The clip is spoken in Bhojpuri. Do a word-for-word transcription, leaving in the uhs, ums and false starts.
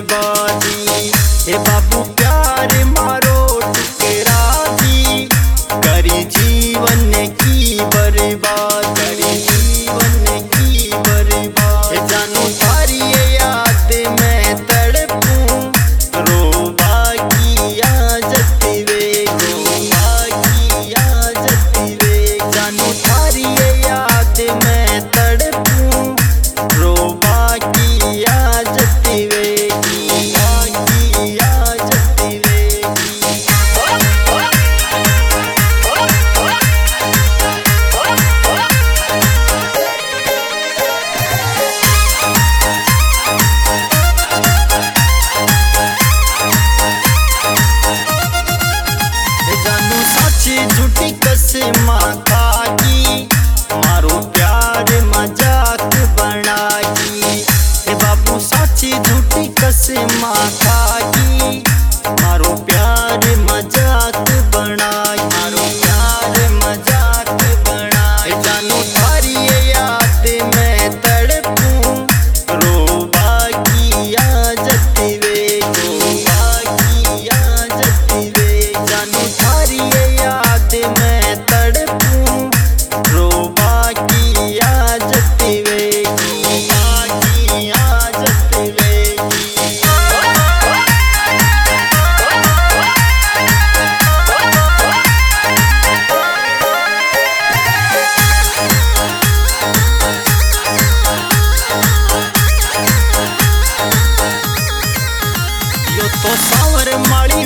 बर्बादी। हे बाबू प्यार मारो ठुकरा दी, करी जीवन की बर्बाद, करी जीवन की बर्बाद। हे जानू तारी याद में तड़पूं, रोबा की आजत वे, रोबा की आजत वे। जानू तारी याद में तड़पूं, रोबा की आजत वे, रोबा की आजत वे। जानू साची झूठी कसम खागी, मारो प्यार मजाक बनागी। हे बाबू साची झूठी कसम खागी, मारो प्यार मजाक बनागी, मारो प्यार मजाक बनागी। जानू थारी याद में तड़पूं, रोबा की आजत वे, रोबा की आजत वे। जानू थारी याद में तड़पूं, रोबा की आजत वे, रोबा की आजत वे। यो तो सावर माड़ी